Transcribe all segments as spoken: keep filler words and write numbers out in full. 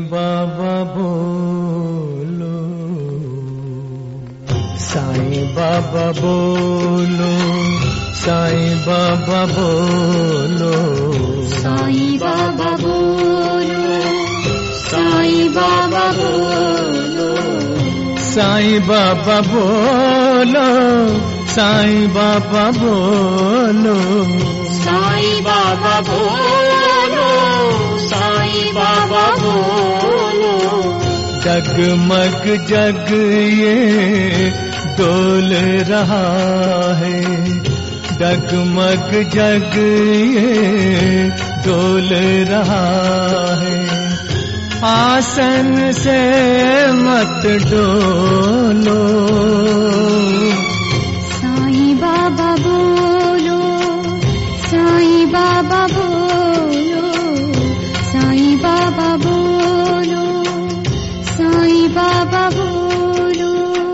बाबा बोलो, साईं बाबा बोलो, साईं बाबा बोलो, साईं बाबा बोलो, साईं बाबा बोलो, साईं बाबा बोलो, साईं बाबा बोलो, साईं बाबा बोलो, साईं बाबा बोलो। जगमग जग ये डोल रहा है, जगमग जग ये डोल रहा है, आसन से मत डोलो। साईं बाबा बोलो, साईं बाबा बोलो, साईं बाबा बोलो, साईं बाबा बोलो।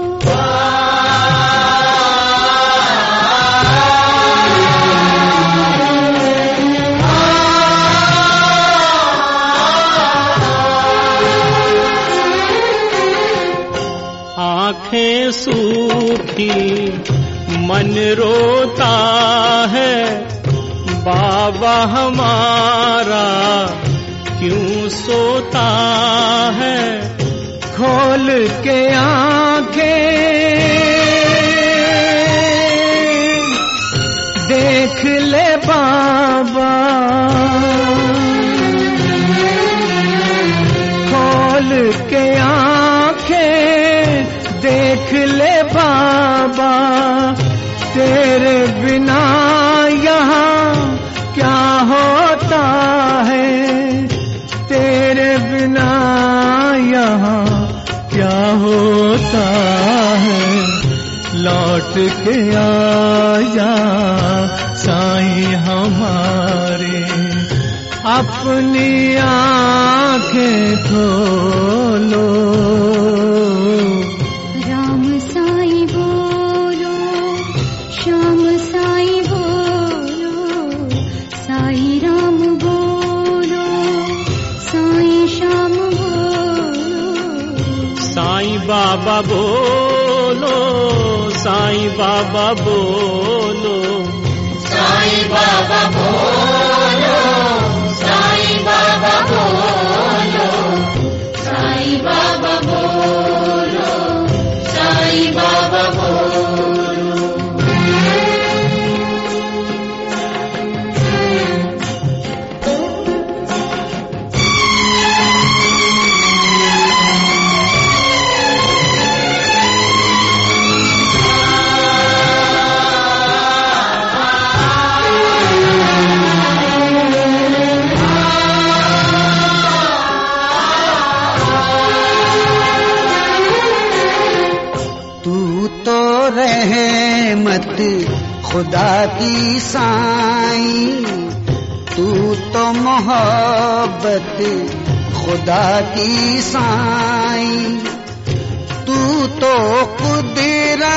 आँखें सूखी मन रोता है, बाबा हमारा क्यों सोता है। खोल के आँखें देख ले बाबा, खोल के आँखें देख ले बाबा, तेरे बिना यहाँ क्या होता है, तेरे बिना यहाँ क्या होता है। लौट के आजा साईं हमारे, अपनी आँखें खोलो। राम साईं बोलो, श्याम साईं बोलो, साईं राम बोलो, साईं श्याम बोलो। साईं बाबा बोलो, साईं बाबा बोलो, साईं बाबा बोलो, साईं बाबा बोलो, साईं बाबा बोलो, साईं बाबा बोलो। रहमत खुदा की साईं, तू तो मोहब्बत खुदा की साईं, तू तो कुदरत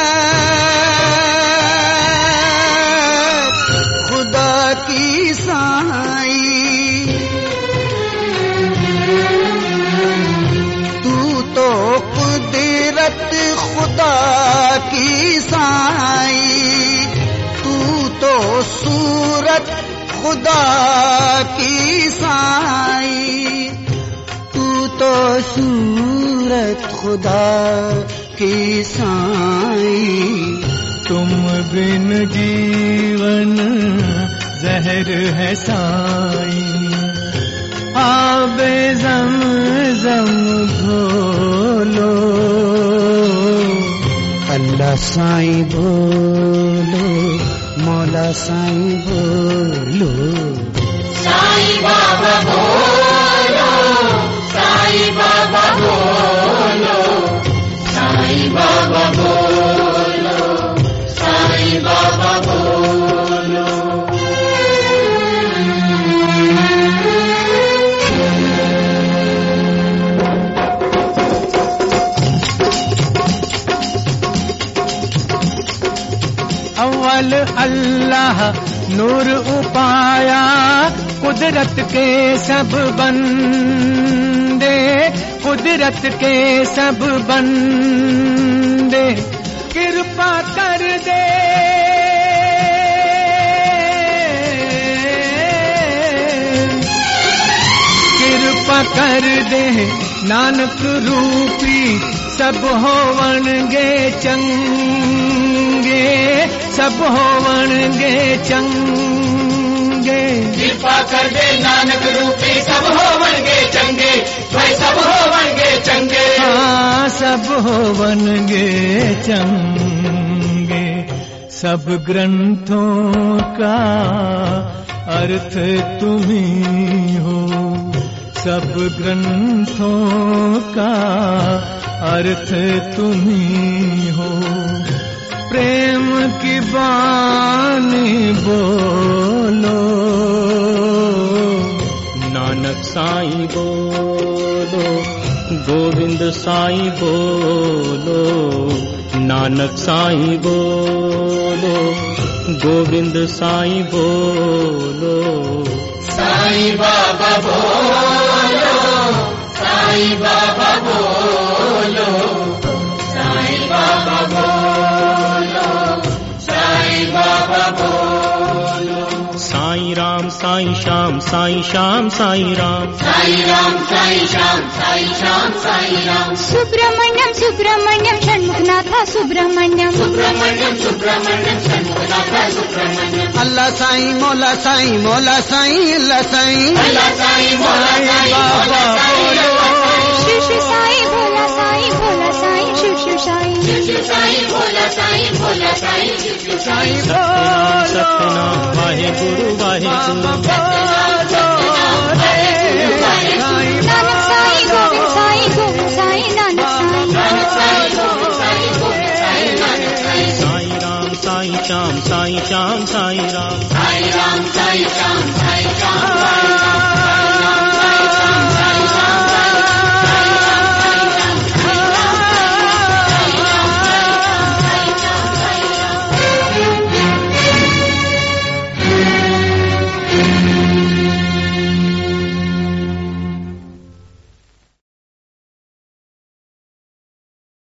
खुदा की साईं, तू तो कुदरत खुदा की साईं, तू तो सूरत खुदा की साईं, तू तो सूरत खुदा की साईं। तुम बिन जीवन जहर है साईं, आबे ज़म-ज़म घोलो। अल्लाह साईं बोलो, मौला साईं बोलो, साईं बाबा बोलो, साईं बाबा बोलो, साईं बाबा बोलो, साईं बाबा बोलो। अव्वल अल्लाह नूर उपाया, कुदरत के सब बंदे कुदरत के सब बंदे कृपा कर दे, कृपा कर दे नानक रूपी सब होवणगे चंगे, सब होवणगे चंगे। कृपा कर दे नानक रूपी सब होवणगे चंगे, भाई सब होवणगे चंगे। हाँ सब होवणगे चंगे। सब ग्रंथों का अर्थ तुम्ही हो, सब ग्रंथों का अर्थ तुम्ही हो। प्रेम की बानी बोलो, नानक साईं बोलो, गोविंद साईं बोलो, नानक साईं बोलो, गोविंद साईं बोलो। साईं बाबा बोलो, साईं बाबा बोलो, साईं बाबा बोलो, साईं बाबा बोलो। साईं राम साईं श्याम साईं श्याम साईं राम, साईं राम साईं श्याम साईं श्याम साईं राम। सुब्रमण्यम सुब्रमण्यम षण्मुखनाथ सुब्रमण्यम, सुब्रमण्यम सुब्रमण्यम षण्मुखनाथ सुब्रमण्यम। अल्लाह साईं मौला साईं मौला साईं अल्लाह साईं, अल्लाह साईं भोला साईं बाबा बोलो। शिव शिव साईं भोला साईं भोला साईं, शिव शिव साईं, शिव शिव साईं भोला साईं भोला साईं, शिव शिव साईं। सतनाम सतनाम वाहे गुरु वाहे गुरु। नानक